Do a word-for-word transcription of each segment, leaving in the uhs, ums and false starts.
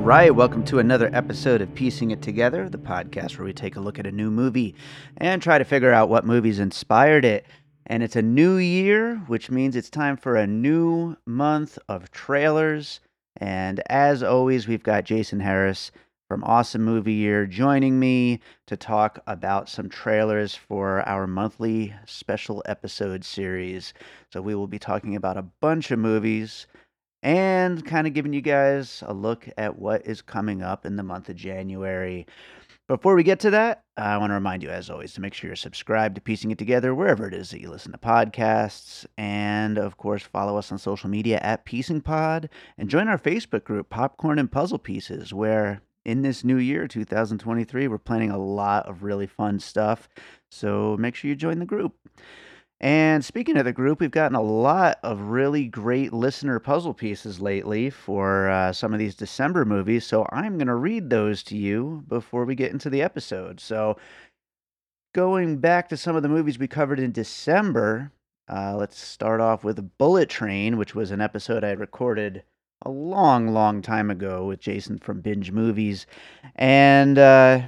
right, welcome to another episode of Piecing It Together, the podcast where we take a look at a new movie and try to figure out what movies inspired it. And it's a new year, which means it's time for a new month of trailers. And as always, we've got Jason Harris from Awesome Movie Year joining me to talk about some trailers for our monthly special episode series. So we will be talking about a bunch of movies and kind of giving you guys a look at what is coming up in the month of January. Before we get to that, I want to remind you, as always, to make sure you're subscribed to Piecing It Together wherever it is that you listen to podcasts. And, of course, follow us on social media at Piecing Pod. And join our Facebook group, Popcorn and Puzzle Pieces, where in this new year, two thousand twenty-three, we're planning a lot of really fun stuff. So make sure you join the group. And speaking of the group, we've gotten a lot of really great listener puzzle pieces lately for uh, some of these December movies. So I'm going to read those to you before we get into the episode. So going back to some of the movies we covered in December, uh, let's start off with Bullet Train, which was an episode I recorded a long, long time ago with Jason from Binge Movies. And uh,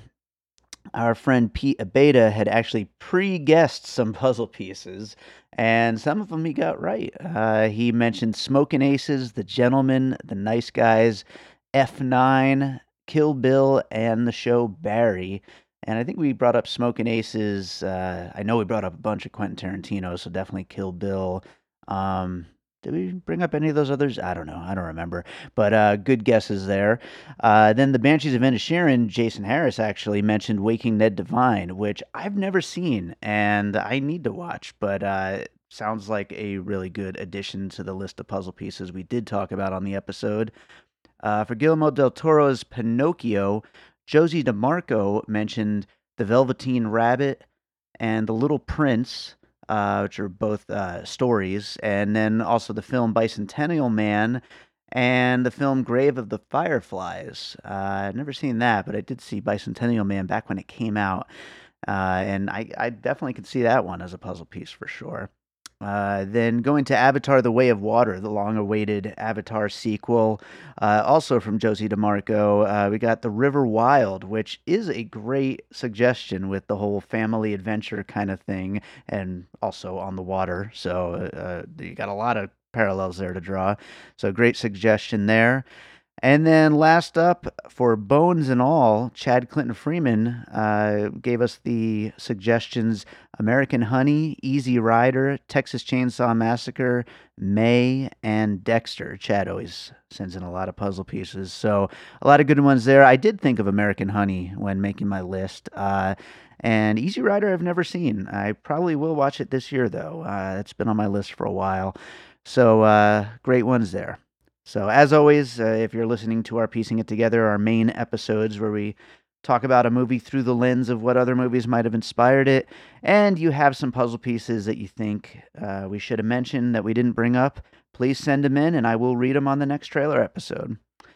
our friend Pete Abeta had actually pre-guessed some puzzle pieces, and some of them he got right. Uh, he mentioned Smokin' Aces, The Gentlemen, The Nice Guys, F nine, Kill Bill, and the show Barry. And I think we brought up Smokin' Aces. Uh, I know we brought up a bunch of Quentin Tarantino, so definitely Kill Bill. Um... Did we bring up any of those others? I don't know. I don't remember. But uh, good guesses there. Uh, then the Banshees of Inisherin, Jason Harris actually mentioned Waking Ned Devine, which I've never seen and I need to watch. But uh, sounds like a really good addition to the list of puzzle pieces we did talk about on the episode. Uh, for Guillermo del Toro's Pinocchio, Josie DeMarco mentioned The Velveteen Rabbit and The Little Prince, Uh, which are both uh, stories, and then also the film Bicentennial Man and the film Grave of the Fireflies. Uh, I've never seen that, but I did see Bicentennial Man back when it came out, uh, and I, I definitely could see that one as a puzzle piece for sure. Uh, then going to Avatar The Way of Water, the long-awaited Avatar sequel, uh, also from Josie DeMarco. Uh, we got The River Wild, which is a great suggestion with the whole family adventure kind of thing, and also on the water. So uh, you got a lot of parallels there to draw. So great suggestion there. And then last up, for Bones and All, Chad Clinton Freeman uh, gave us the suggestions American Honey, Easy Rider, Texas Chainsaw Massacre, May, and Dexter. Chad always sends in a lot of puzzle pieces, so a lot of good ones there. I did think of American Honey when making my list. Uh, and Easy Rider I've never seen. I probably will watch it this year, though. Uh, it's been on my list for a while. So uh, great ones there. So as always, uh, if you're listening to our Piecing It Together, our main episodes where we talk about a movie through the lens of what other movies might have inspired it, and you have some puzzle pieces that you think uh, we should have mentioned that we didn't bring up, please send them in and I will read them on the next trailer episode.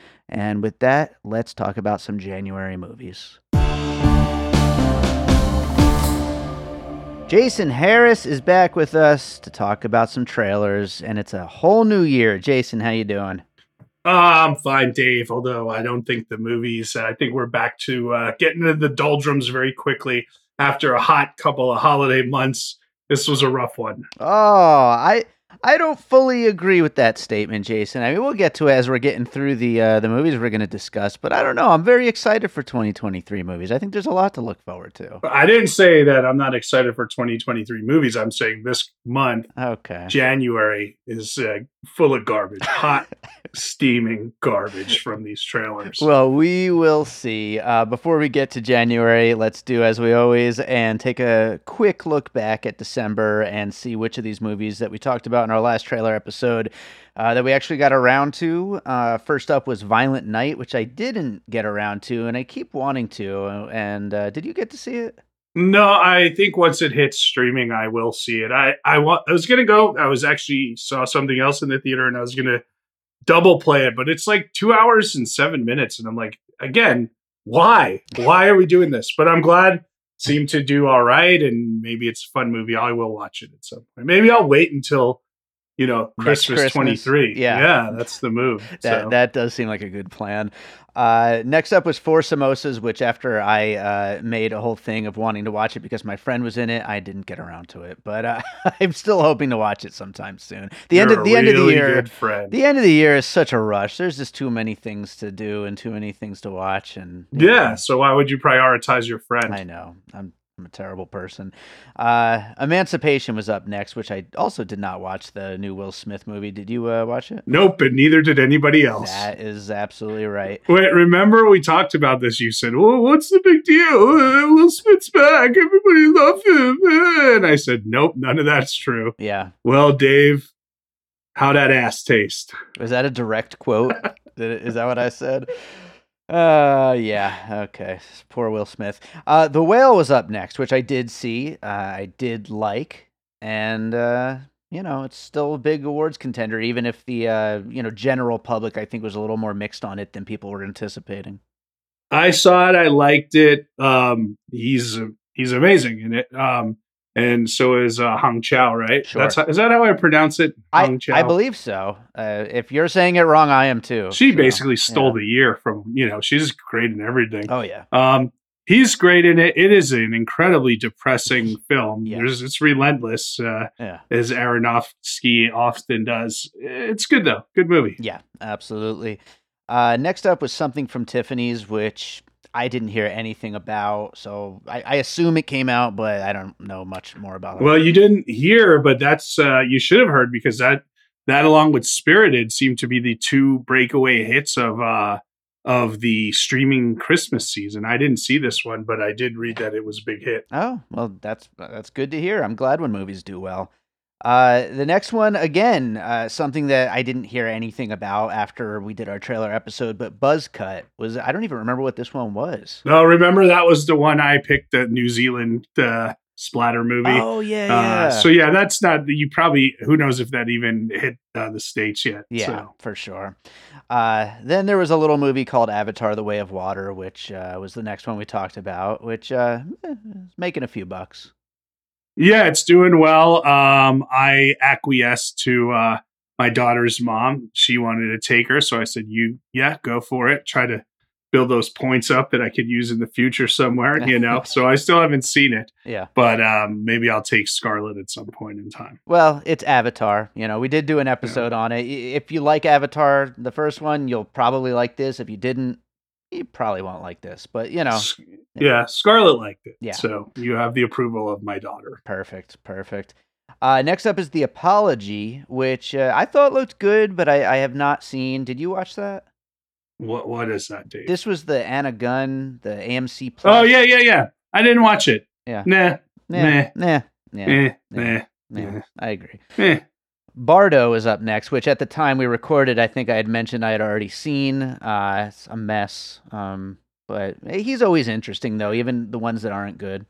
And with that, let's talk about some January movies. Jason Harris is back with us to talk about some trailers, and it's a whole new year. Jason, how you doing? Uh, I'm fine, Dave, although I don't think the movies, uh, I think we're back to uh, getting into the doldrums very quickly after a hot couple of holiday months. This was a rough one. Oh, I I don't fully agree with that statement, Jason. I mean, we'll get to it as we're getting through the uh, the movies we're going to discuss, but I don't know. I'm very excited for twenty twenty-three movies. I think there's a lot to look forward to. I didn't say that I'm not excited for twenty twenty-three movies. I'm saying this month, okay, January, is uh, full of garbage. Hot, steaming garbage from these trailers. Well, we will see. Uh, before we get to January, let's do as we always and take a quick look back at December and see which of these movies that we talked about in our last trailer episode uh, that we actually got around to. Uh, first up was Violent Night, which I didn't get around to, and I keep wanting to. And uh, did you get to see it? No, I think once it hits streaming, I will see it. I I, wa- I was going to go. I was actually saw something else in the theater, and I was going to double play it, but it's like two hours and seven minutes. And I'm like, again, why? Why are we doing this? But I'm glad it seemed to do all right. And maybe it's a fun movie. I will watch it at some point. Maybe I'll wait until you know, Next Christmas, Christmas. twenty-three. Yeah. Yeah, that's the move. That so. that does seem like a good plan. Uh, next up was Four Samosas, which after I uh, made a whole thing of wanting to watch it because my friend was in it, I didn't get around to it. But uh, I'm still hoping to watch it sometime soon. The You're end of the a end of the really year. good friend. The end of the year is such a rush. There's just too many things to do and too many things to watch. And you Yeah, know, so why would you prioritize your friend? I know. I'm I'm a terrible person. Uh, Emancipation was up next, which I also did not watch, the new Will Smith movie. Did you uh, watch it? Nope, and neither did anybody else. That is absolutely right. Wait, remember we talked about this? You said, well, what's the big deal? Uh, Will Smith's back. Everybody loves him. Uh, And I said, nope, none of that's true. Yeah. Well, Dave, how'd that ass taste? Was that a direct quote? Did it, is that what I said? Uh, yeah. Okay. Poor Will Smith. Uh, The Whale was up next, which I did see. Uh, I did like, and uh, you know, it's still a big awards contender, even if the uh, you know, general public, I think, was a little more mixed on it than people were anticipating. I saw it. I liked it. Um, he's he's amazing in it. Um, and so is uh, Hong Chow, right? Sure. That's how, is that how I pronounce it? Hong I, Chow. I believe so. Uh, if you're saying it wrong, I am too. She so, basically stole yeah. the year from, you know, she's great in everything. Oh yeah. Um, he's great in it. It is an incredibly depressing film. Yeah. There's, it's relentless, uh, Yeah. as Aronofsky often does. It's good though. Good movie. Yeah, absolutely. Uh, next up was Something from Tiffany's, which I didn't hear anything about, so I, I assume it came out, but I don't know much more about it. Well, you didn't hear, but that's uh, you should have heard because that that along with Spirited seemed to be the two breakaway hits of uh, of the streaming Christmas season. I didn't see this one, but I did read that it was a big hit. Oh, well, that's that's good to hear. I'm glad when movies do well. Uh, the next one, again, uh, something that I didn't hear anything about after we did our trailer episode, but Buzz Cut was, I don't even remember what this one was. No, remember that was the one I picked, the New Zealand uh, splatter movie. Oh, yeah, yeah. Uh, so yeah, that's not, you probably, who knows if that even hit uh, the States yet. Yeah, So. for sure. Uh, then there was a little movie called Avatar: The Way of Water, which uh, was the next one we talked about, which uh, eh, is making a few bucks. Yeah, it's doing well. Um, I acquiesced to uh, my daughter's mom. She wanted to take her, so I said, "You, yeah, go for it. Try to build those points up that I could use in the future somewhere." You know. So I still haven't seen it. Yeah. But um, maybe I'll take Scarlett at some point in time. Well, it's Avatar. You know, we did do an episode yeah. on it. If you like Avatar, the first one, you'll probably like this. If you didn't, you probably won't like this, but you know. Yeah, Scarlett liked it. Yeah. So you have the approval of my daughter. Perfect, perfect. Uh, next up is The Apology, which uh, I thought looked good, but I, I have not seen. Did you watch that? What What is that, Dave? This was the Anna Gunn, the A M C Plus. Oh, yeah, yeah, yeah. I didn't watch it. Yeah. Nah. Nah. Nah. Nah. Nah. Nah. Nah. Nah. I agree. Eh. Bardo is up next, which at the time we recorded, I think I had mentioned I had already seen. Uh, it's a mess. Um, but he's always interesting, though, even the ones that aren't good.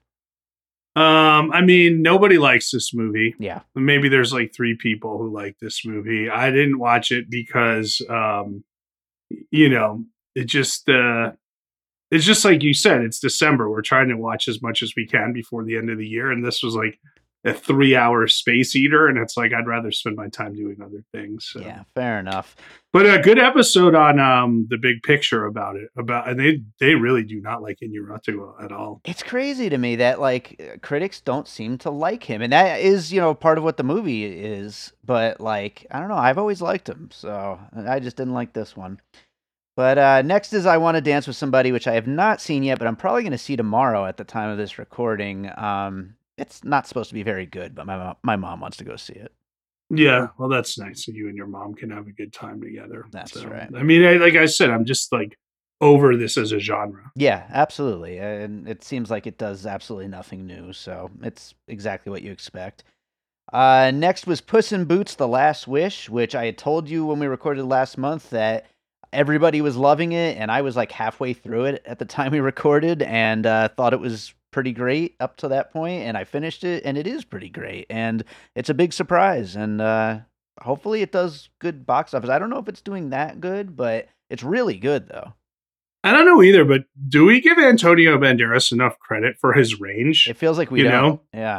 Um, I mean, nobody likes this movie. Yeah. Maybe there's like three people who like this movie. I didn't watch it because, um, you know, it just, uh, it's just like you said, it's December. We're trying to watch as much as we can before the end of the year. And this was like a three hour space eater. And it's like, I'd rather spend my time doing other things. So. Yeah, fair enough. But a good episode on um, The Big Picture about it. About and they they really do not like Inarritu at all. It's crazy to me that like critics don't seem to like him, and that is, you know, part of what the movie is. But like, I don't know, I've always liked him, so I just didn't like this one. But uh, next is I Want to Dance with Somebody, which I have not seen yet, but I'm probably going to see tomorrow at the time of this recording. Um, it's not supposed to be very good, but my mom, my mom wants to go see it. Yeah, well, that's nice. So you and your mom can have a good time together. That's so, right. I mean, I, like I said, I'm just like over this as a genre. Yeah, absolutely. And it seems like it does absolutely nothing new. So it's exactly what you expect. Uh, next was Puss in Boots: The Last Wish, which I had told you when we recorded last month that everybody was loving it. And I was like halfway through it at the time we recorded and uh, thought it was pretty great up to that point, and I finished it, and it is pretty great, and it's a big surprise, and uh, hopefully it does good box office. I don't know if it's doing that good, but it's really good, though. I don't know either, but do we give Antonio Banderas enough credit for his range? It feels like we you don't. know? Yeah.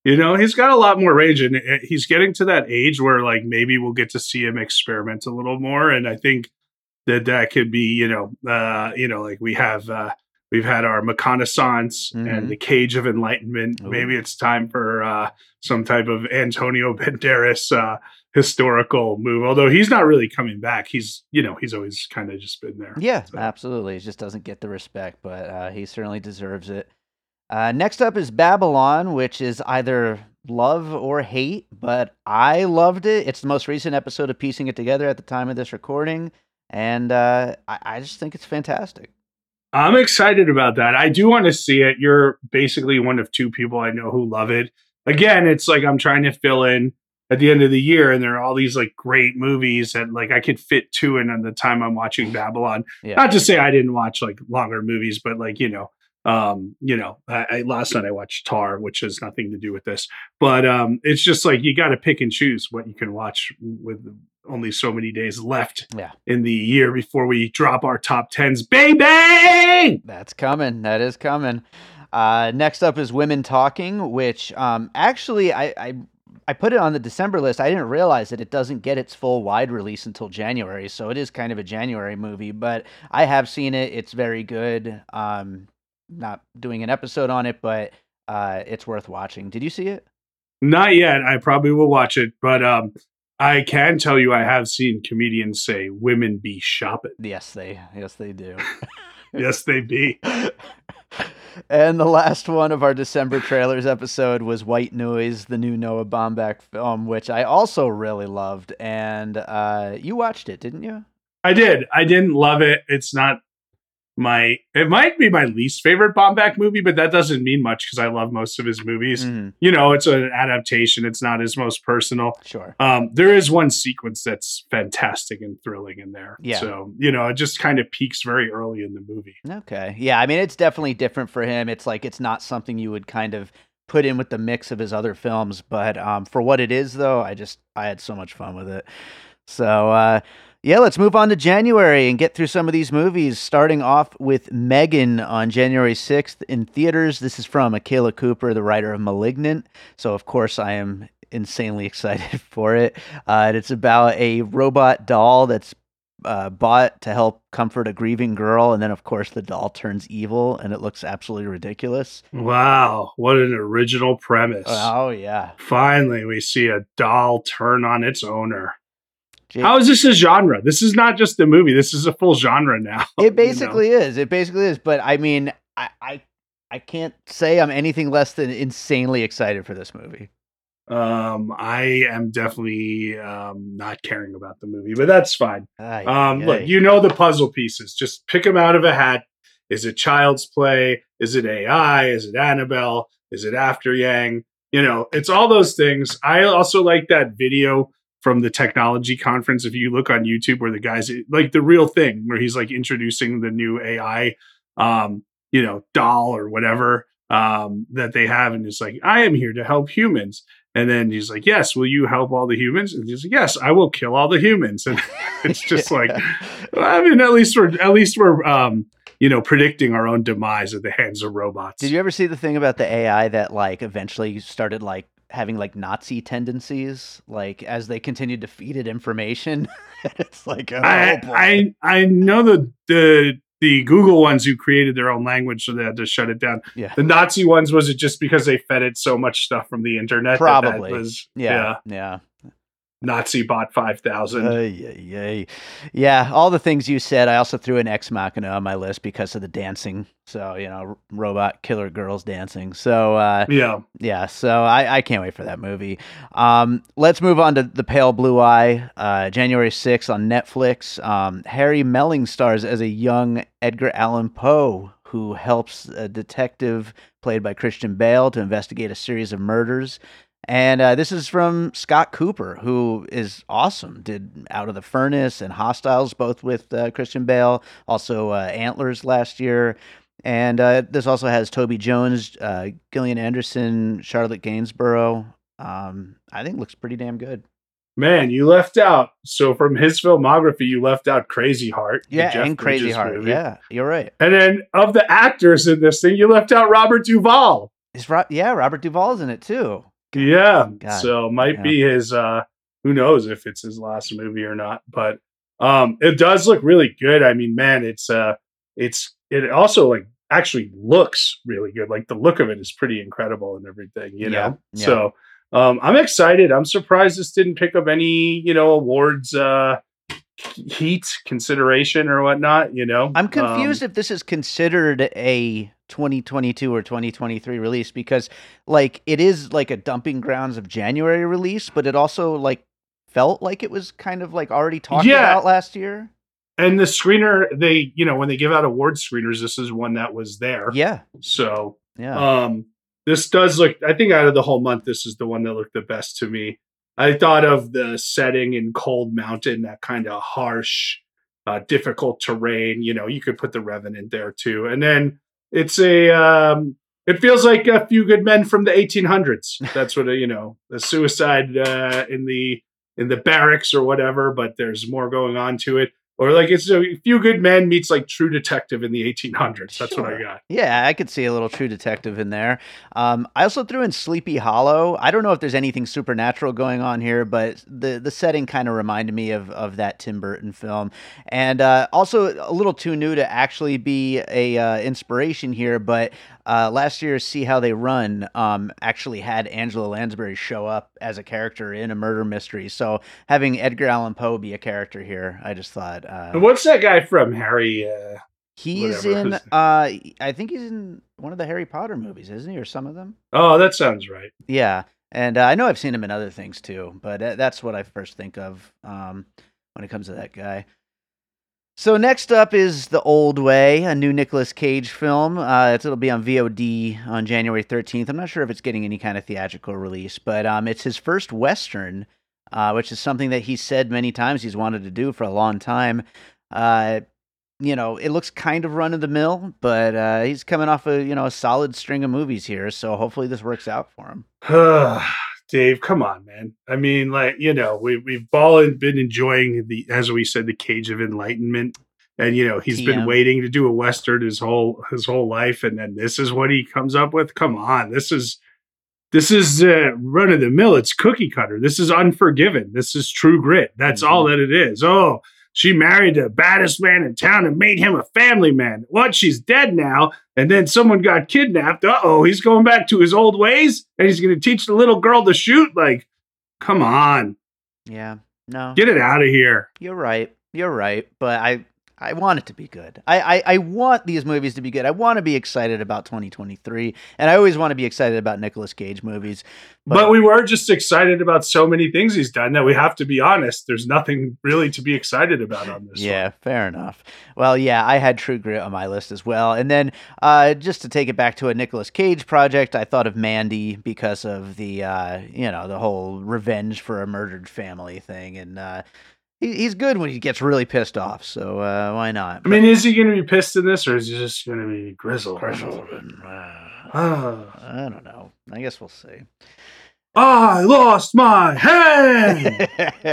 You know, he's got a lot more range, and he's getting to that age where, like, maybe we'll get to see him experiment a little more. And I think that that could be, you know, uh, you know, like we have, uh, we've had our McConaissance mm-hmm. and the Cage of Enlightenment. Ooh. Maybe it's time for uh, some type of Antonio Banderas uh, historical move. Although he's not really coming back. He's, you know, he's always kind of just been there. Yeah, so. Absolutely. He just doesn't get the respect, but uh, he certainly deserves it. Uh, next up is Babylon, which is either love or hate, but I loved it. It's the most recent episode of Piecing It Together at the time of this recording, and uh, I, I just think it's fantastic. I'm excited about that. I do want to see it. You're basically one of two people I know who love it. Again, it's like I'm trying to fill in at the end of the year, and there are all these like great movies that like I could fit two in on the time I'm watching Babylon. Yeah. Not to say I didn't watch like longer movies, but like, you know, Um, you know, I, I last night I watched Tar, which has nothing to do with this, but um, it's just like you got to pick and choose what you can watch with only so many days left yeah. in the year before we drop our top tens, baby. That's coming. That is coming. Uh, next up is Women Talking, which um, actually I, I I put it on the December list. I didn't realize that it doesn't get its full wide release until January, so it is kind of a January movie. But I have seen it. It's very good. Um, Not doing an episode on it, but uh, it's worth watching. Did you see it? Not yet. I probably will watch it, but um, I can tell you I have seen comedians say women be shopping. Yes, they yes they do. Yes, they be. And the last one of our December trailers episode was White Noise, the new Noah Baumbach film, which I also really loved. And uh, you watched it, didn't you? I did. I didn't love it. It's not my, it might be my least favorite Baumbach movie, but that doesn't mean much because I love most of his movies. Mm-hmm. You know, it's an adaptation. It's not his most personal. Sure. Um, there is one sequence that's fantastic and thrilling in there. Yeah. So, you know, it just kind of peaks very early in the movie. Okay. Yeah. I mean, it's definitely different for him. It's like, it's not something you would kind of put in with the mix of his other films. But um, for what it is, though, I just, I had so much fun with it. So, uh, yeah, let's move on to January and get through some of these movies, starting off with Megan on January sixth in theaters. This is from Akela Cooper, the writer of Malignant. So, of course, I am insanely excited for it. Uh, and it's about a robot doll that's uh, bought to help comfort a grieving girl. And then, of course, the doll turns evil, and it looks absolutely ridiculous. Wow, what an original premise. Oh, yeah. Finally, we see a doll turn on its owner. How is this a genre? This is not just a movie. This is a full genre now. It basically you know? is. It basically is. But I mean, I, I I can't say I'm anything less than insanely excited for this movie. Um, I am definitely um, not caring about the movie, but that's fine. Aye, um, aye. Look, you know the puzzle pieces. Just pick them out of a hat. Is it Child's Play? Is it A I? Is it Annabelle? Is it After Yang? You know, it's all those things. I also like that video from the technology conference. If you look on YouTube where the guys like the real thing where he's like introducing the new A I, um, you know, doll or whatever um, that they have. And it's like, I am here to help humans. And then he's like, yes, will you help all the humans? And he's like, yes, I will kill all the humans. And it's just like, I mean, at least we're, at least we're, um, you know, predicting our own demise at the hands of robots. Did you ever see the thing about the A I that like eventually started like having like Nazi tendencies, like as they continued to feed it information? It's like, oh, I, boy. I I know the the the Google ones who created their own language, so they had to shut it down. Yeah. The Nazi ones, was it just because they fed it so much stuff from the internet? Probably. That that was, yeah. Yeah. yeah. Nazi bot five thousand. Uh, yeah, yeah, yeah. All the things you said. I also threw an Ex Machina on my list because of the dancing. So, you know, robot killer girls dancing. So, uh, yeah, yeah. So I, I can't wait for that movie. Um, let's move on to The Pale Blue Eye, uh, January sixth on Netflix. Um, Harry Melling stars as a young Edgar Allan Poe who helps a detective played by Christian Bale to investigate a series of murders. And uh, this is from Scott Cooper, who is awesome. Did Out of the Furnace and Hostiles, both with uh, Christian Bale. Also uh, Antlers last year. And uh, this also has Toby Jones, uh, Gillian Anderson, Charlotte Gainsborough. Um, I think looks pretty damn good. Man, you left out. So from his filmography, you left out Crazy Heart. Yeah, and Crazy Heart. Movie. Yeah, you're right. And then of the actors in this thing, you left out Robert Duvall. Is Ro- yeah, Robert Duvall's in it too. Yeah. God. So might Yeah. be his, uh, who knows if it's his last movie or not, but, um, it does look really good. I mean, man, it's, uh, it's, it also like actually looks really good. Like the look of it is pretty incredible and everything, you Yeah, know? yeah. So, um, I'm excited. I'm surprised this didn't pick up any, you know, awards, uh, heat consideration or whatnot, you know? I'm confused Um, if this is considered a twenty twenty-two or twenty twenty-three release because, like, it is like a dumping grounds of January release, but it also like felt like it was kind of like already talked yeah. about last year. And the screener, they, you know, when they give out award screeners, this is one that was there. Yeah, So, yeah. um, this does look, I think out of the whole month, this is the one that looked the best to me. I thought of the setting in Cold Mountain, that kind of harsh, uh, difficult terrain. You know, you could put the Revenant there too. And then it's a, um, it feels like A Few Good Men from the eighteen hundreds. That's what, a, you know, the suicide uh, in the in the barracks or whatever, but there's more going on to it. Or like it's A Few Good Men meets like True Detective in the eighteen hundreds. That's Sure. what I got. Yeah, I could see a little True Detective in there. Um, I also threw in Sleepy Hollow. I don't know if there's anything supernatural going on here, but the the setting kind of reminded me of of that Tim Burton film, and uh, also a little too new to actually be a uh, inspiration here. But uh, last year's See How They Run um, actually had Angela Lansbury show up as a character in a murder mystery. So having Edgar Allan Poe be a character here, I just thought. Uh, And what's that guy from Harry? Uh, He's Whatever. in, uh, I think he's in one of the Harry Potter movies, isn't he? Or some of them? oh, that sounds right. Yeah. And uh, I know I've seen him in other things too, but uh, that's what I first think of um, when it comes to that guy. So next up is The Old Way, a new Nicolas Cage film. Uh, it's, it'll be on V O D on January thirteenth. I'm not sure if it's getting any kind of theatrical release, but um, it's his first Western, uh, which is something that he's said many times he's wanted to do for a long time. Uh, you know, it looks kind of run of the mill, but uh, he's coming off a you know a solid string of movies here, so hopefully this works out for him. Dave, come on, man. I mean, like, you know, we, we've all been enjoying the, as we said, the Cage of Enlightenment. And, you know, he's T been M. waiting to do a Western his whole, his whole life. And then this is what he comes up with. Come on. This is, this is uh, run of the mill. It's cookie cutter. This is Unforgiven. This is True Grit. That's Mhm. all that it is. Oh, she married the baddest man in town and made him a family man. What? She's dead now. And then someone got kidnapped. Uh-oh, he's going back to his old ways and he's going to teach the little girl to shoot. Like, come on. Yeah, no, Get it out of here. you're right. You're right, but I I want it to be good. I, I, I want these movies to be good. I want to be excited about twenty twenty-three, and I always want to be excited about Nicolas Cage movies. But we were just excited about so many things he's done that we have to be honest. There's nothing really to be excited about on this Yeah, one. fair enough. Well, yeah, I had True Grit on my list as well. And then uh, just to take it back to a Nicolas Cage project, I thought of Mandy because of the, uh, you know, the whole revenge for a murdered family thing. And uh, he, he's good when he gets really pissed off. So uh, why not? I mean, is he going to be pissed in this or is he just going to be grizzled? Grizzled. Uh, Ah. I don't know. I guess we'll see. I lost my hand.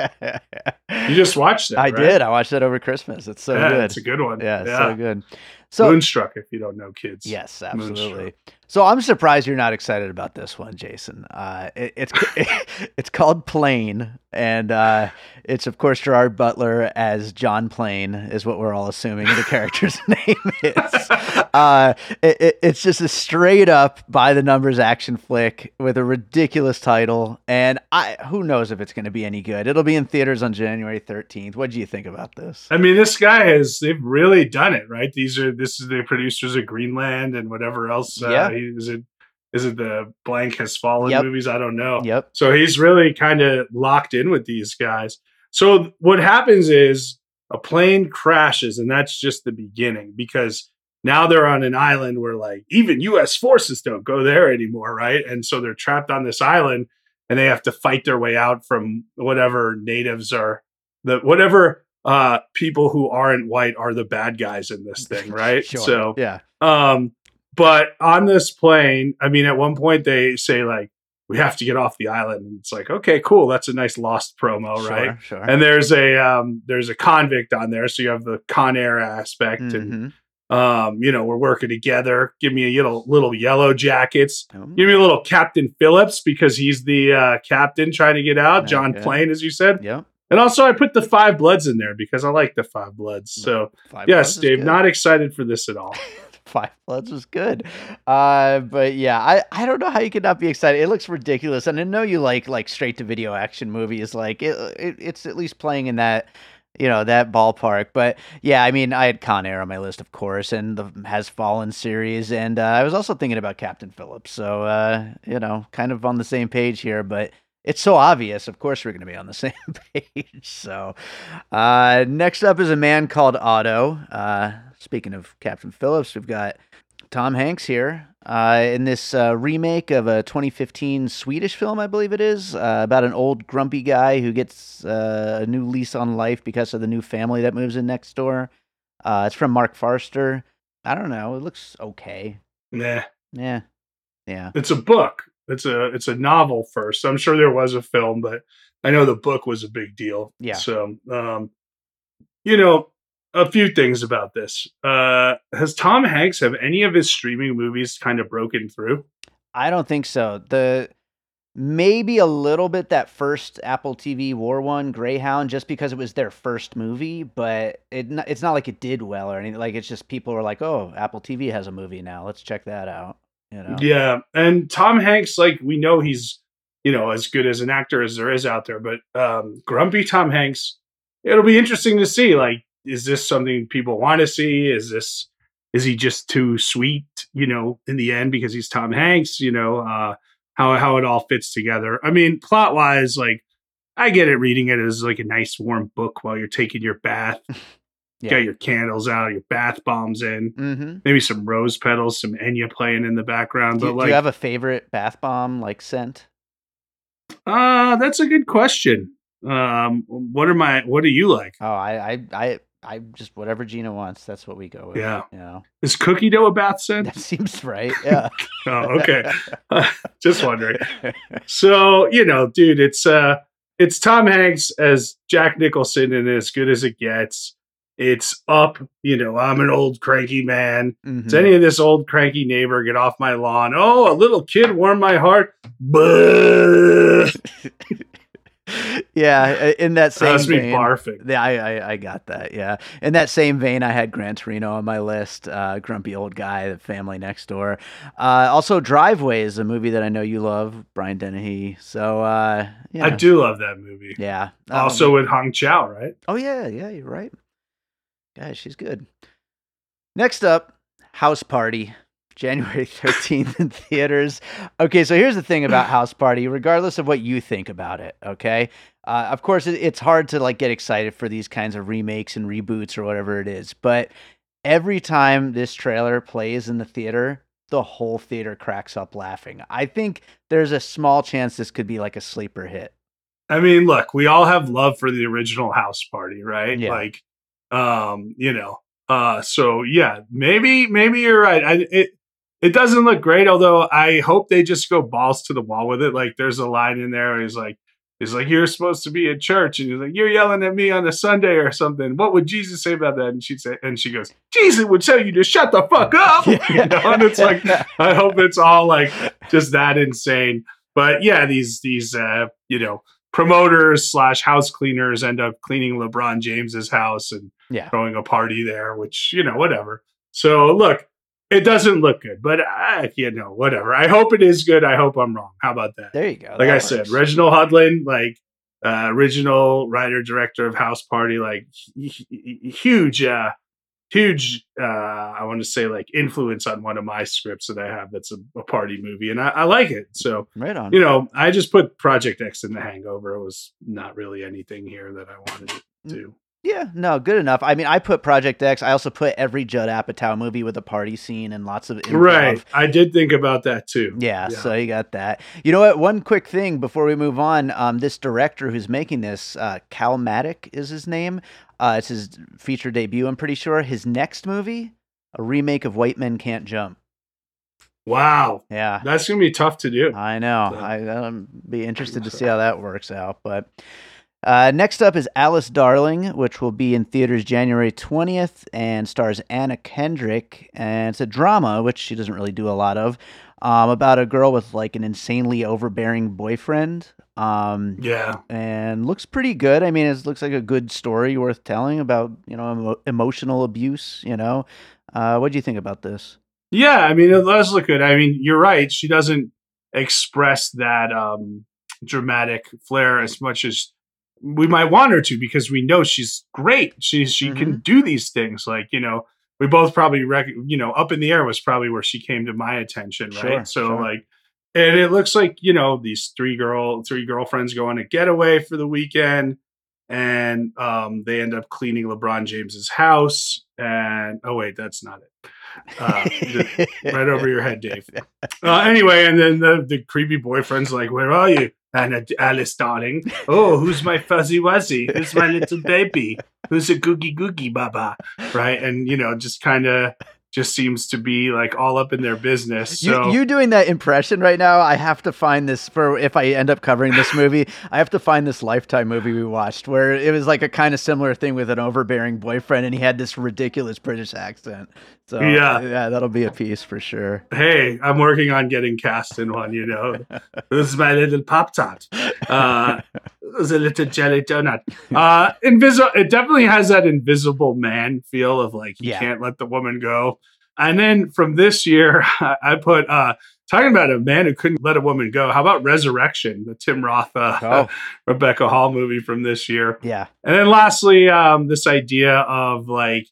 You just watched that, I right? did. I watched that over Christmas. It's so yeah, good. It's a good one. Yeah, it's so good. So Moonstruck, if you don't know, kids. yes, absolutely. Moonstruck. So I'm surprised you're not excited about this one, Jason. Uh, it, it's it's called Plane, and uh, it's of course Gerard Butler as John Plane is what we're all assuming the character's name is. Uh, it, it, it's just a straight up by the numbers action flick with a ridiculous title, and I who knows if it's going to be any good. It'll be in theaters on January thirteenth. What do you think about this? I mean, this guy has, they've really done it, right? These are, this is the producers of Greenland and whatever else. Uh, Yeah. he, is it, is it the Blank Has Fallen Yep. movies? I don't know. Yep. So he's really kind of locked in with these guys. So what happens is a plane crashes and that's just the beginning because now they're on an island where like even U S forces don't go there anymore. Right. And so they're trapped on this island and they have to fight their way out from whatever natives are the, whatever uh, people who aren't white are the bad guys in this thing. Right. Sure. So, yeah. um, but on this plane, I mean, at one point they say like, we have to get off the island. And it's like, okay, cool. That's a nice Lost promo, Sure, right? Sure. And there's a um, there's a convict on there, so you have the Con Air aspect, and Mhm. Um, you know, we're working together. Give me a little little yellow jackets. Oh, Give me a little Captain Phillips because he's the uh, captain trying to get out. John okay. Plain, as you said. Yep. And also, I put the Five Bloods in there because I like the Five Bloods. So, Five yes, Bloods is Dave, good. not excited for this at all. Five Bloods was good. Uh, but yeah, I, I don't know how you could not be excited. It looks ridiculous. And I know you like like straight to video action movies. Like it, it it's at least playing in that, you know, that ballpark. But yeah, I mean, I had Con Air on my list, of course, and the Has Fallen series. And uh, I was also thinking about Captain Phillips. So, uh, you know, kind of on the same page here. But it's so obvious. Of course, we're going to be on the same page. So, uh, next up is A Man Called Otto. Uh, speaking of Captain Phillips, we've got Tom Hanks here uh, in this uh, remake of a twenty fifteen Swedish film, I believe it is, uh, about an old grumpy guy who gets uh, a new lease on life because of the new family that moves in next door. Uh, it's from Mark Forster. I don't know. It looks okay. Nah. Yeah. Yeah. It's a book. It's a it's a novel first. I'm sure there was a film, but I know the book was a big deal. Yeah. So, um, you know, a few things about this. Uh, has Tom Hanks have any of his streaming movies kind of broken through? I don't think so. The maybe a little bit that first Apple T V War one, Greyhound, just because it was their first movie, but it it's not like it did well or anything. Like it's just people were like, "Oh, Apple T V has a movie now. Let's check that out." You know? Yeah, and Tom Hanks, like we know he's, you know, as good as an actor as there is out there, but um, grumpy Tom Hanks, it'll be interesting to see. Like, is this something people want to see? Is this is he just too sweet, you know, in the end because he's Tom Hanks? You know, uh, how how it all fits together. I mean, plot wise, like I get it. Reading it as like a nice warm book while you're taking your bath. Yeah. Got your candles out, your bath bombs in, Mm-hmm. maybe some rose petals, some Enya playing in the background. Do, But do like, you have a favorite bath bomb like scent? uh, that's a good question. Um, what are my what do you like? Oh, I, I, I, I just whatever Gina wants. That's what we go with. Yeah. You know, Is cookie dough a bath scent? that seems right. Yeah. Oh, okay. Just wondering. So, you know, dude, it's uh it's Tom Hanks as Jack Nicholson and as good as it gets. It's up, you know, I'm an old cranky man. Mhm. Does any of this old cranky neighbor get off my lawn? Oh, a little kid warmed my heart. Buh. Yeah, in that same That's me vein. barfing. Yeah, I, I I got that. Yeah, in that same vein, I had Gran Torino on my list. Uh, grumpy old guy, the family next door. Uh, also, Driveway is a movie that I know you love, Brian Dennehy. So, uh, yeah, I do love that movie. yeah. Um, Also with Hong Chow, right? oh yeah, yeah, you're right. Guys, she's good. Next up, House Party, January thirteenth in theaters. Okay, so here's the thing about House Party, regardless of what you think about it, okay? Uh, of course, it, it's hard to like get excited for these kinds of remakes and reboots or whatever it is, but every time this trailer plays in the theater, the whole theater cracks up laughing. I think there's a small chance this could be like a sleeper hit. I mean, look, we all have love for the original House Party, right? Yeah. Like, um, you know, uh, so yeah, maybe, maybe you're right. I, it, it doesn't look great, although I hope they just go balls to the wall with it. Like, there's a line in there where he's like, he's like, you're supposed to be in church, and he's like, you're yelling at me on a Sunday or something. What would Jesus say about that? And she'd say, and she goes, Jesus would tell you to shut the fuck up. You know? And it's like, I hope it's all like just that insane. But yeah, these these uh, you know, promoters slash house cleaners end up cleaning LeBron James's house and Yeah. throwing a party there, which, you know, whatever. So look, it doesn't look good, but I, you know, whatever. I hope it is good. I hope I'm wrong. How about that? There you go. Like that I works. said, Reginald Hudlin, like uh, original writer director of House Party, like h- h- huge, uh, huge. Uh, I want to say like influence on one of my scripts that I have. That's a, a party movie, and I, I like it. So Right on. you know, I just put Project X in The Hangover. It was not really anything here that I wanted it to. Yeah, no, good enough. I mean, I put Project X. I also put every Judd Apatow movie with a party scene and lots of improv. Right. I did think about that too. Yeah, Yeah. so you got that. You know what? One quick thing before we move on. Um, this director who's making this, uh, Cal Maddock is his name. Uh, it's his feature debut, I'm pretty sure. His next movie, a remake of White Men Can't Jump. Wow. Yeah, That's going to be tough to do. I know. So- I, I'll be interested to see how that works out. But Uh, next up is Alice Darling, which will be in theaters January twentieth and stars Anna Kendrick. And it's a drama, which she doesn't really do a lot of, um, about a girl with like an insanely overbearing boyfriend. Um, Yeah. and looks pretty good. I mean, it looks like a good story worth telling about, you know, emo- emotional abuse, you know. Uh, what do you think about this? Yeah, I mean, it does look good. I mean, you're right. She doesn't express that um, dramatic flair as much as we might want her to, because we know she's great. She she Mhm. can do these things. Like, you know, we both probably rec- you know, Up in the Air was probably where she came to my attention, right? Sure, So sure. like, and it looks like, you know, these three girl three girlfriends go on a getaway for the weekend, and um, they end up cleaning LeBron James's house. And oh wait, that's not it. Uh, the- right over your head, Dave. Uh, anyway, and then the, the creepy boyfriend's like, "Where are you, Anna, Alice, darling? Oh, who's my fuzzy wuzzy? Who's my little baby? Who's a googie googie baba?" Right, and you know, just kind of just seems to be like all up in their business. So You you doing that impression right now? I have to find this for if I end up covering this movie. I have to find this Lifetime movie we watched where it was like a kind of similar thing with an overbearing boyfriend, and he had this ridiculous British accent. So Yeah. yeah, that'll be a piece for sure. hey, I'm working on getting cast in one. You know, who's my little pop tart? Uh, who's a little jelly donut? Uh, invisible. It definitely has that Invisible Man feel of like you Yeah. can't let the woman go. And then from this year, I put uh, talking about a man who couldn't let a woman go. How about Resurrection, the Tim Roth, uh, Oh. Rebecca Hall movie from this year? Yeah. And then lastly, um, this idea of like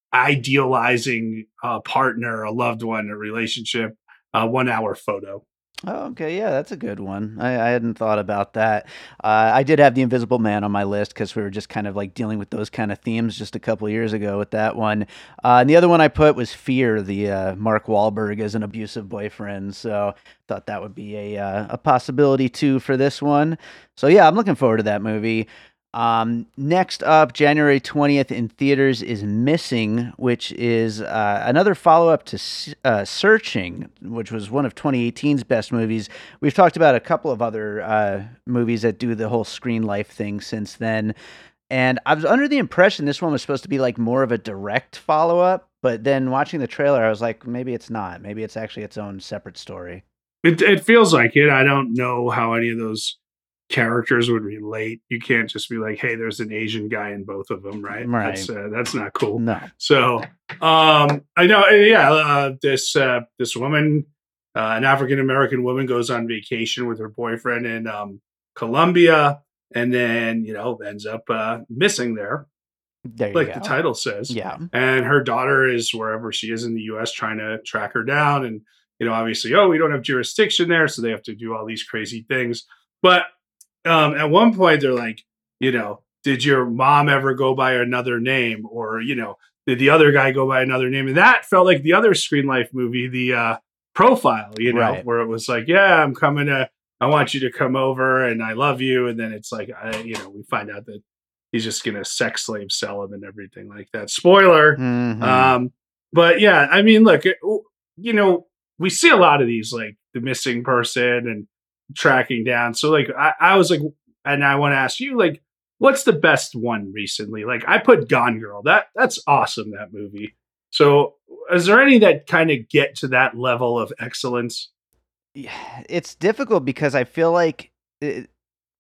idealizing a partner, a loved one, a relationship, a one hour photo. Oh, okay. Yeah, that's a good one. I, I hadn't thought about that. Uh, I did have The Invisible Man on my list because we were just kind of like dealing with those kind of themes just a couple of years ago with that one. Uh, and the other one I put was Fear, the uh, Mark Wahlberg as an abusive boyfriend. So thought that would be a uh, a possibility too for this one. So yeah, I'm looking forward to that movie. Um, next up, January twentieth in theaters is Missing, which is uh, another follow-up to S- uh, Searching, which was one of twenty eighteen's best movies. We've talked about a couple of other uh, movies that do the whole screen life thing since then. And I was under the impression this one was supposed to be like more of a direct follow-up, but then watching the trailer, I was like, maybe it's not. Maybe it's actually its own separate story. It, it feels like it. I don't know how any of those characters would relate. You can't just be like, hey, there's an Asian guy in both of them, right? Right. That's uh, that's not cool. No. So um, I know, yeah. Uh, this uh, this woman, uh, an African American woman, goes on vacation with her boyfriend in um, Colombia, and then you know ends up uh, missing there, There you like go. the title says. Yeah. And her daughter is wherever she is in the U S trying to track her down, and you know, obviously, oh, we don't have jurisdiction there, so they have to do all these crazy things. But um, at one point, they're like, you know, did your mom ever go by another name, or you know, did the other guy go by another name? And that felt like the other Screen Life movie, the uh, Profile, you know, Right. where it was like, yeah, I'm coming to, I want you to come over, and I love you, and then it's like, I, you know, we find out that he's just gonna sex slave sell him and everything like that. Spoiler. Mhm. Um, but yeah, I mean, look, it, you know, we see a lot of these, like the missing person and tracking down. So like, I, I was like, and I want to ask you, like, what's the best one recently? Like, I put Gone Girl. That that's awesome. That movie. So, is there any that kind of get to that level of excellence? Yeah, it's difficult because I feel like it,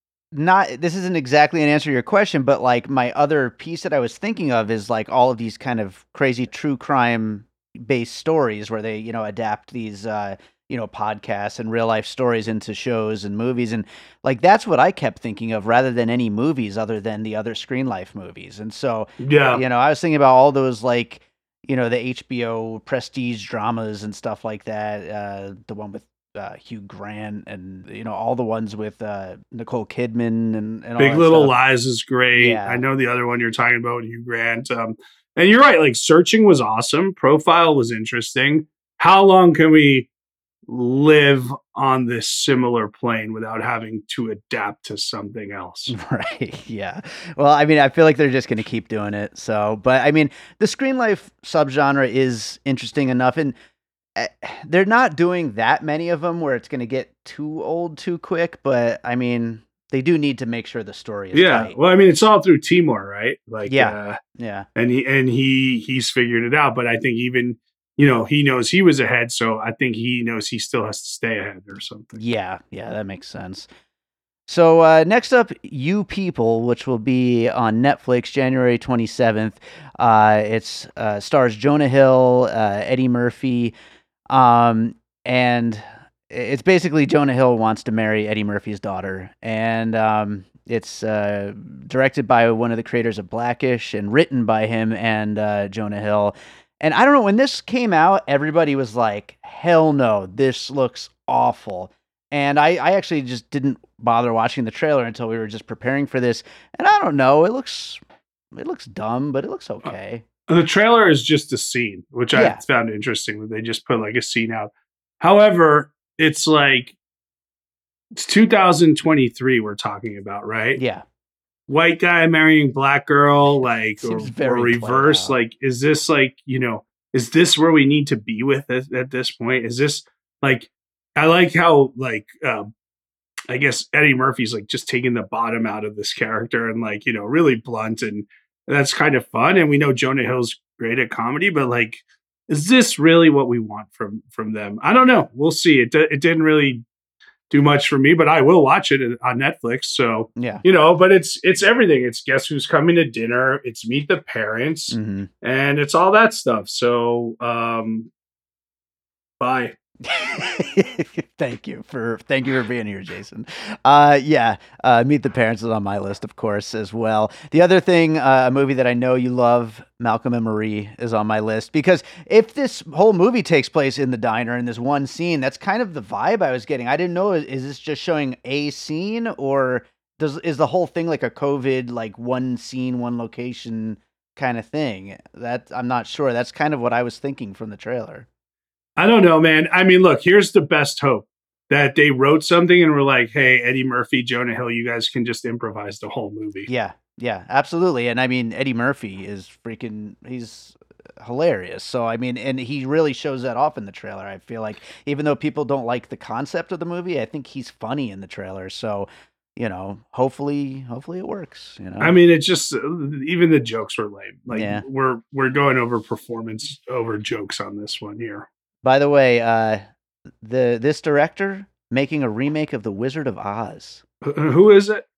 not this isn't exactly an answer to your question, but like my other piece that I was thinking of is like all of these kind of crazy true crime based stories where they, you know, adapt these uh you know, podcasts and real life stories into shows and movies. And like, that's what I kept thinking of rather than any movies other than the other Screen Life movies. And so, Yeah. you know, I was thinking about all those, like, you know, the H B O prestige dramas and stuff like that. Uh, the one with uh, Hugh Grant and, you know, all the ones with uh, Nicole Kidman and, and all Big that Little stuff. Lies is great. Yeah. I know the other one you're talking about, Hugh Grant. Um, and you're right. Like, Searching was awesome. Profile was interesting. How long can we live on this similar plane without having to adapt to something else? Right. Yeah. Well, I mean, I feel like they're just going to keep doing it. So, but I mean, the Screen Life subgenre is interesting enough, and uh, they're not doing that many of them where it's going to get too old too quick. But I mean, they do need to make sure the story is yeah. tight. Well, I mean, it's all through Timur, right? Like, Yeah. uh, Yeah. and he and he he's figured it out. But I think even you know he knows he was ahead, so I think he knows he still has to stay ahead or something. Yeah. Yeah. That makes sense. So uh, next up, You People, which will be on Netflix January twenty-seventh. Uh, it's uh, stars Jonah Hill, uh, Eddie Murphy, um, and it's basically Jonah Hill wants to marry Eddie Murphy's daughter, and um, it's uh, directed by one of the creators of Blackish and written by him and uh, Jonah Hill. And I don't know, when this came out, everybody was like, "Hell no, this looks awful." And I, I actually just didn't bother watching the trailer until we were just preparing for this. And I don't know, it looks it looks dumb, but it looks okay. The trailer is just a scene, which Yeah. I found interesting. That they just put like a scene out. However, it's like it's two thousand twenty-three we're talking about, right? Yeah. White guy marrying black girl, like or, Seems or very reverse. played out. Like, is this like you know? Is this where we need to be with it at this point? Is this like? I like how like um, I guess Eddie Murphy's like just taking the bottom out of this character and like you know really blunt, and that's kind of fun. And we know Jonah Hill's great at comedy, but like, is this really what we want from from them? I don't know. We'll see. It it didn't really do much for me, but I will watch it on Netflix. So Yeah. you know, but it's it's everything. It's Guess Who's Coming to Dinner. It's Meet the Parents, Mm-hmm. and it's all that stuff. So um, bye. thank you for thank you for being here, Jason. Uh, yeah, uh, Meet the Parents is on my list, of course, as well. The other thing, uh, a movie that I know you love, Malcolm and Marie, is on my list because if this whole movie takes place in the diner in this one scene, that's kind of the vibe I was getting. I didn't know, is this just showing a scene, or does is the whole thing like a COVID, like one scene, one location kind of thing? That I'm not sure. That's kind of what I was thinking from the trailer. I don't know, man. I mean, look, here's the best hope that they wrote something and were like, hey, Eddie Murphy, Jonah Hill, you guys can just improvise the whole movie. Yeah, yeah, absolutely. And I mean, Eddie Murphy is freaking, he's hilarious. So, I mean, and he really shows that off in the trailer. I feel like even though people don't like the concept of the movie, I think he's funny in the trailer. So, you know, hopefully, hopefully it works, you know? I mean, it's just, even the jokes were lame. Like Yeah. we're, we're going over performance over jokes on this one here. By the way, uh, the this director making a remake of The Wizard of Oz. Wh- Who is it?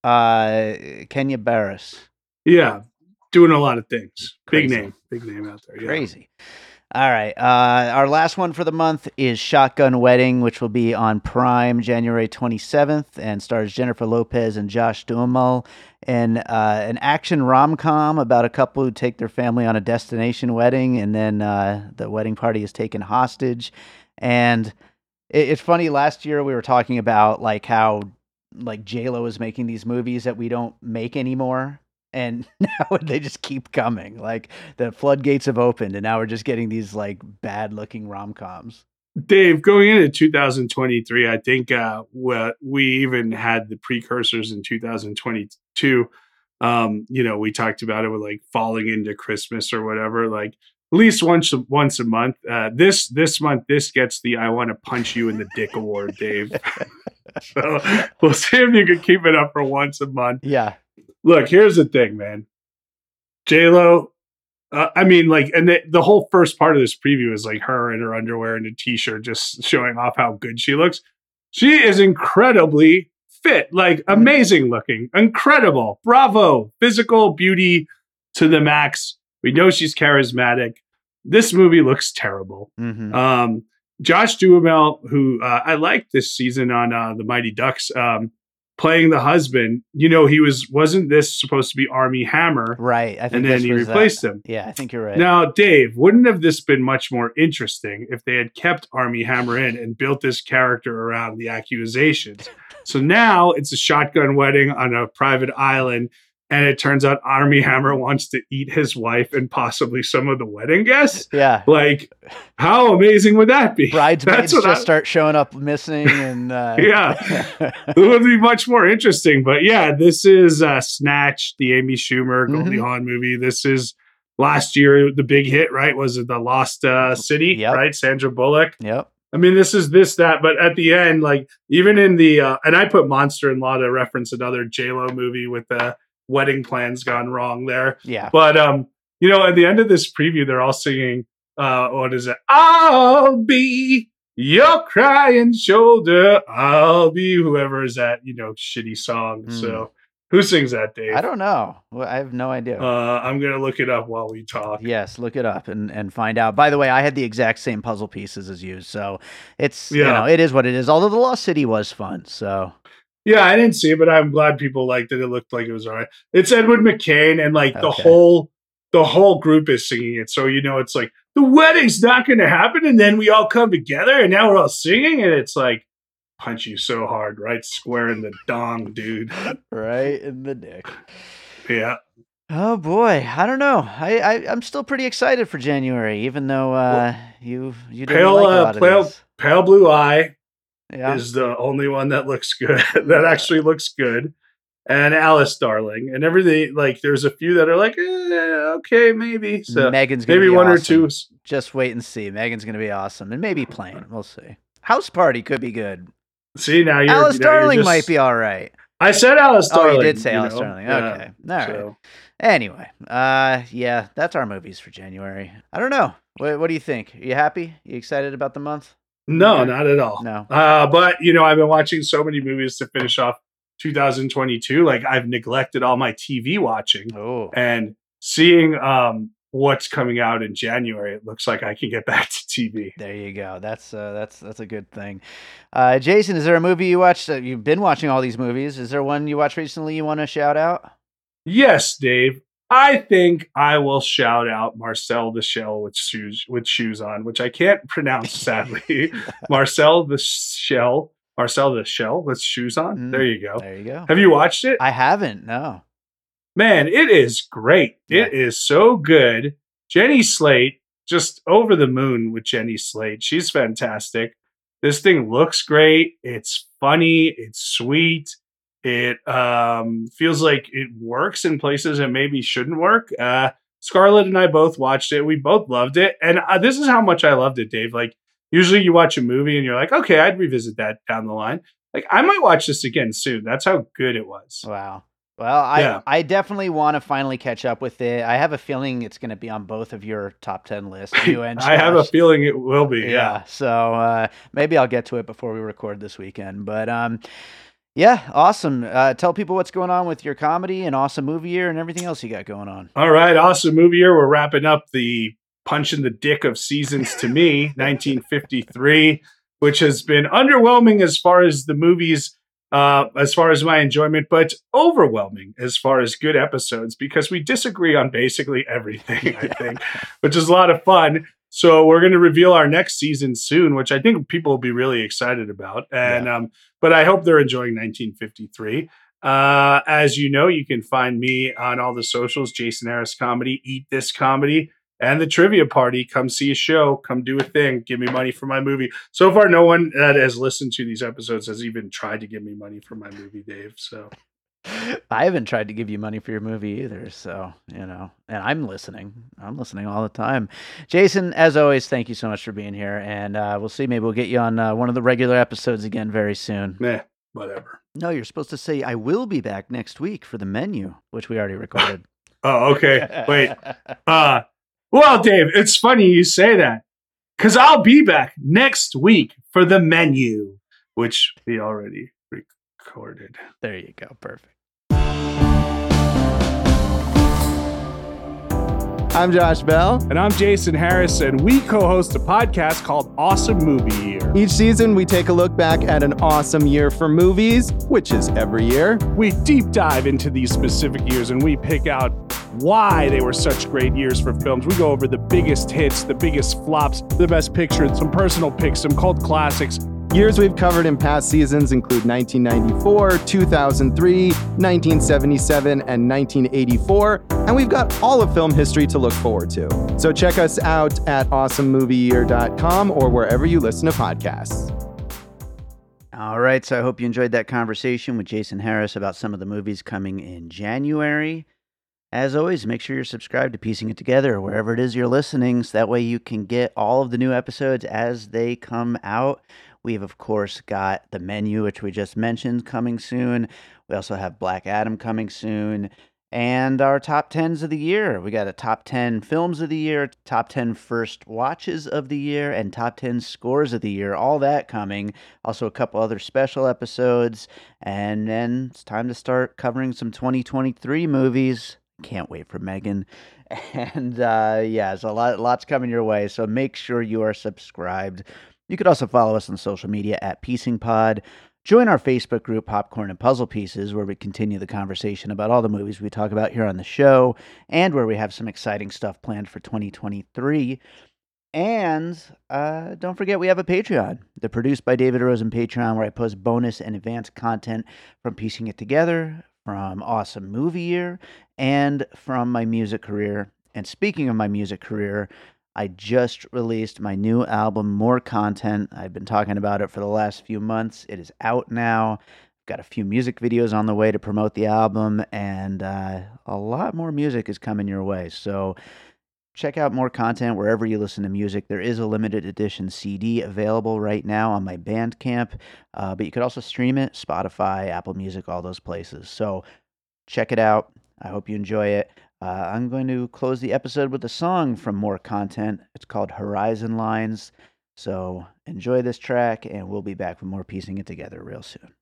Uh, Kenya Barris. Yeah. Doing a lot of things. Big Crazy. name. Big name out there. Yeah. Crazy. All right. Uh, our last one for the month is Shotgun Wedding, which will be on Prime January twenty-seventh and stars Jennifer Lopez and Josh Duhamel in uh, an action rom-com about a couple who take their family on a destination wedding, and then uh, the wedding party is taken hostage. And it, it's funny, last year we were talking about like how like J-Lo is making these movies that we don't make anymore. And now they just keep coming. Like the floodgates have opened, and now we're just getting these like bad looking rom coms. Dave, going into two thousand twenty-three, I think uh, what we even had the precursors in two thousand twenty-two. Um, you know, we talked about it with like falling into Christmas or whatever. Like at least once a, once a month. Uh, this this month, this gets the "I want to punch you in the dick" award, Dave. So we'll see if you can keep it up for once a month. Yeah. Look, here's the thing, man. J-Lo, uh, I mean, like, and the, the whole first part of this preview is like her in her underwear and a t-shirt just showing off how good she looks. She is incredibly fit, like amazing looking, incredible. Bravo. Physical beauty to the max. We know she's charismatic. This movie looks terrible. Mm-hmm. Um, Josh Duhamel, who uh, I liked this season on uh, The Mighty Ducks, um, playing the husband, you know, he was, wasn't this supposed to be Armie Hammer? Right. I think And then this he was, replaced uh, him. Yeah, I think you're right. Now, Dave, wouldn't have this been much more interesting if they had kept Armie Hammer in and built this character around the accusations? So now it's a shotgun wedding on a private island, and it turns out Armie Hammer wants to eat his wife and possibly some of the wedding guests. Yeah. Like, how amazing would that be? Bridesmaids just I- start showing up missing, and uh, Yeah. It would be much more interesting. But yeah, this is uh, Snatch, the Amy Schumer, Goldie Mhm. Hawn movie. This is last year, the big hit, right? Was it The Lost uh, City, Yep. right? Sandra Bullock. Yep. I mean, this is this, that, but at the end, like even in the, uh, and I put Monster-in-Law to reference another J-Lo movie with the wedding plans gone wrong there. Yeah. But, um, you know, at the end of this preview, they're all singing, uh, what is it? I'll be your crying shoulder. I'll be whoever is that, you know, shitty song. Mm. So who sings that, Dave? I don't know. Well, I have no idea. Uh, I'm going to look it up while we talk. Yes, look it up and, and find out. By the way, I had the exact same puzzle pieces as you. So it's, yeah. you know, it is what it is. Although the Lost City was fun. So. Yeah, I didn't see it, but I'm glad people liked it. It looked like it was all right. It's Edward McCain, and like okay. the whole the whole group is singing it. So, you know, it's like the wedding's not going to happen. And then we all come together and now we're all singing. And it's like, punch you so hard, right? Square in the dong, dude. Right in the dick. Yeah. Oh boy, I don't know. I, I I'm still pretty excited for January, even though uh, well, you you didn't pale, like a lot uh, pale, of this. Pale Blue Eye yeah. is the only one that looks good. that actually looks good. And Alice Darling and everything. Like there's a few that are like, eh, okay, maybe. So Megan's gonna maybe be one awesome. or two. Just wait and see. Megan's gonna be awesome, and maybe Plane. We'll see. House Party could be good. See now, you're, Alice you know, Darling just, might be all right. I said Alice Darling. Oh, you did say you Alice know? Darling. Yeah. Okay, all right. So. Anyway, uh, yeah, that's our movies for January. I don't know. What, what do you think? Are you happy? You excited about the month? No, yeah. not at all. No. Uh, but you know, I've been watching so many movies to finish off two thousand twenty-two. Like I've neglected all my T V watching, oh. and seeing um, what's coming out in January. It looks like I can get back to T V. There you go. That's uh, that's that's a good thing. Uh, Jason, is there a movie you watched? Uh, you've been watching all these movies. Is there one you watched recently you want to shout out? Yes, Dave. I think I will shout out Marcel the Shell with shoes with shoes on, which I can't pronounce sadly. Marcel the Shell. Marcel the Shell with shoes on. Mm, there you go. There you go. Have you watched it? I haven't. No. Man, it is great. Yeah. It is so good. Jenny Slate, just over the moon with Jenny Slate. She's fantastic. This thing looks great. It's funny. It's sweet. It um, feels like it works in places it maybe shouldn't work. Uh, Scarlett and I both watched it. We both loved it. And uh, this is how much I loved it, Dave. Like, usually you watch a movie and you're like, okay, I'd revisit that down the line. Like, I might watch this again soon. That's how good it was. Wow. Well, I, yeah. I definitely want to finally catch up with it. I have a feeling it's going to be on both of your top ten lists. You and I have a feeling it will be. Yeah. yeah. So uh, maybe I'll get to it before we record this weekend. But um, yeah, awesome. Uh, tell people what's going on with your comedy and awesome movie year and everything else you got going on. All right. Awesome movie year. We're wrapping up the punch in the dick of seasons to me, nineteen fifty-three, which has been underwhelming as far as the movies. Uh, as far as my enjoyment, but overwhelming as far as good episodes because we disagree on basically everything, I think, which is a lot of fun. So we're going to reveal our next season soon, which I think people will be really excited about. And yeah. um, but I hope they're enjoying nineteen fifty-three. Uh, as you know, you can find me on all the socials, Jason Harris Comedy, Eat This Comedy, and the Trivia Party. Come see a show. Come do a thing. Give me money for my movie. So far, no one that has listened to these episodes has even tried to give me money for my movie, Dave. So I haven't tried to give you money for your movie either. So, you know, and I'm listening. I'm listening all the time. Jason, as always, thank you so much for being here. And uh, we'll see. Maybe we'll get you on uh, one of the regular episodes again very soon. Meh, whatever. No, you're supposed to say, I will be back next week for the menu, which we already recorded. Oh, okay. Wait. Uh, Well, Dave, it's funny you say that because I'll be back next week for the menu, which we already recorded. There you go. Perfect. I'm Josh Bell. And I'm Jason Harris, and we co-host a podcast called Awesome Movie Year. Each season, we take a look back at an awesome year for movies, which is every year. We deep dive into these specific years, and we pick out why they were such great years for films. We go over the biggest hits, the biggest flops, the best picture, some personal picks, some cult classics. Years we've covered in past seasons include nineteen ninety-four, two thousand three, nineteen seventy-seven, and nineteen eighty-four, and we've got all of film history to look forward to. So check us out at awesome movie year dot com or wherever you listen to podcasts. All right, so I hope you enjoyed that conversation with Jason Harris about some of the movies coming in January. As always, make sure you're subscribed to Piecing It Together wherever it is you're listening, so that way you can get all of the new episodes as they come out. We've, of course, got The Menu, which we just mentioned, coming soon. We also have Black Adam coming soon. And our top tens of the year. We got a top ten films of the year, top ten first watches of the year, and top ten scores of the year. All that coming. Also a couple other special episodes. And then it's time to start covering some twenty twenty-three movies. Can't wait for Megan. And uh, yeah, there's a lot, lots coming your way. So make sure you are subscribed. You could also follow us on social media at Piecing Pod. Join our Facebook group, Popcorn and Puzzle Pieces, where we continue the conversation about all the movies we talk about here on the show, and where we have some exciting stuff planned for twenty twenty-three. And uh, don't forget, we have a Patreon, the Produced by David Rosen Patreon, where I post bonus and advanced content from Piecing It Together, from Awesome Movie Year, and from my music career. And speaking of my music career, I just released my new album, More Content. I've been talking about it for the last few months. It is out now. I've got a few music videos on the way to promote the album, and uh, a lot more music is coming your way. So check out More Content wherever you listen to music. There is a limited edition C D available right now on my Bandcamp, uh, but you could also stream it, Spotify, Apple Music, all those places. So check it out. I hope you enjoy it. Uh, I'm going to close the episode with a song from More Content. It's called Horizon Lines. So enjoy this track, and we'll be back with more Piecing It Together real soon.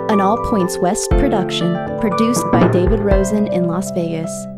an All Points West production, produced by David Rosen in Las Vegas.